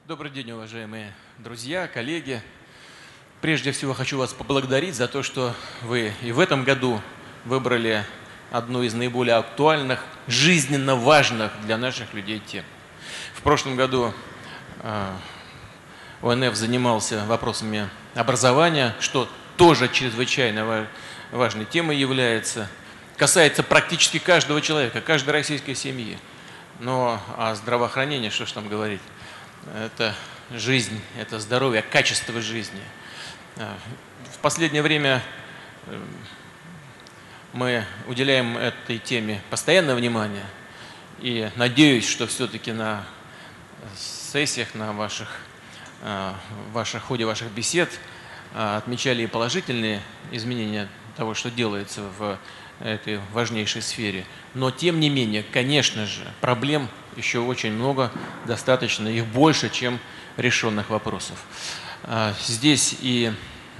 Добрый день, уважаемые друзья, коллеги. Прежде всего хочу вас поблагодарить за то, что вы и в этом году выбрали одну из наиболее актуальных, жизненно важных для наших людей тем. В прошлом году ОНФ занимался вопросами образования, что тоже чрезвычайно важной темой является. Касается практически каждого человека, каждой российской семьи. Но о здравоохранении, что ж там говорить, это жизнь, это здоровье, качество жизни. В последнее время мы уделяем этой теме постоянное внимание. И надеюсь, что все-таки на сессиях, на в ходе ваших бесед отмечали и положительные изменения того, что делается в этой важнейшей сфере. Но, тем не менее, конечно же, проблем еще очень много, достаточно, их больше, чем решенных вопросов. Здесь и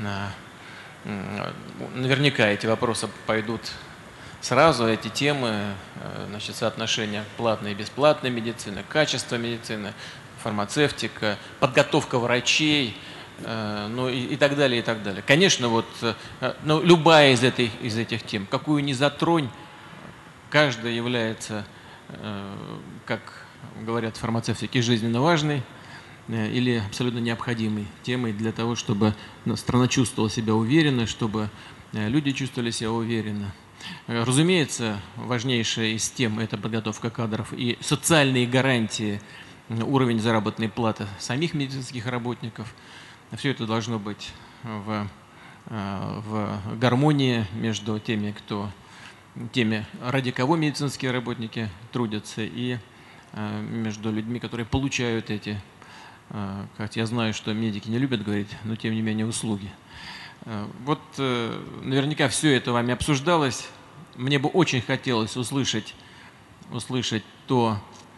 наверняка эти вопросы пойдут сразу, эти темы, значит, соотношение платной и бесплатной медицины, качество медицины, фармацевтика, подготовка врачей, ну и так далее, и так далее. Конечно, ну, любая из этих тем, какую ни затронь, каждая является, как говорят фармацевтики, жизненно важной или абсолютно необходимой темой для того, чтобы страна чувствовала себя уверенно, чтобы люди чувствовали себя уверенно. Разумеется, важнейшая из тем – это подготовка кадров и социальные гарантии, уровень заработной платы самих медицинских работников. Все это должно быть в гармонии между теми, ради кого медицинские работники трудятся, и между людьми, которые получают эти, как я знаю, что медики не любят говорить, но тем не менее услуги. Вот наверняка все это вами обсуждалось. Мне бы очень хотелось услышать то,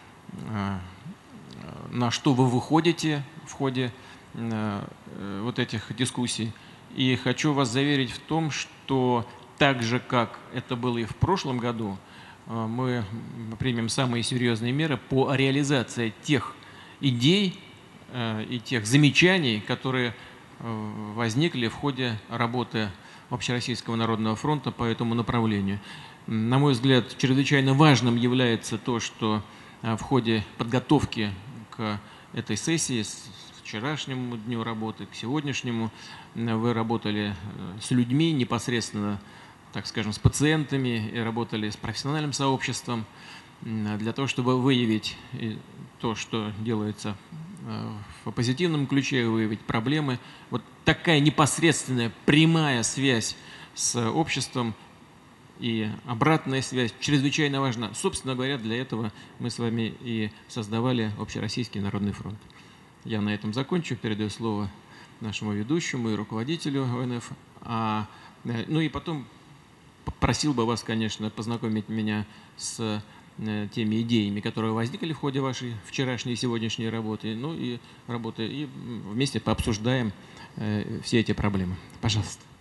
на что вы выходите в ходе вот этих дискуссий. И хочу вас заверить в том, что так же, как это было и в прошлом году, мы примем самые серьезные меры по реализации тех идей и тех замечаний, которые возникли в ходе работы Общероссийского народного фронта по этому направлению. На мой взгляд, чрезвычайно важным является то, что в ходе подготовки к этой сессии, с вчерашнему дню работы к сегодняшнему, вы работали с людьми непосредственно, так скажем, с пациентами, и работали с профессиональным сообществом для того, чтобы выявить то, что делается в позитивном ключе, выявить проблемы. Вот такая непосредственная прямая связь с обществом и обратная связь чрезвычайно важна. Собственно говоря, для этого мы с вами и создавали Общероссийский народный фронт. Я на этом закончу, передаю слово нашему ведущему и руководителю ОНФ. Ну и потом просил бы вас, конечно, познакомить меня с теми идеями, которые возникли в ходе вашей вчерашней и сегодняшней работы. Ну и вместе пообсуждаем все эти проблемы. Пожалуйста.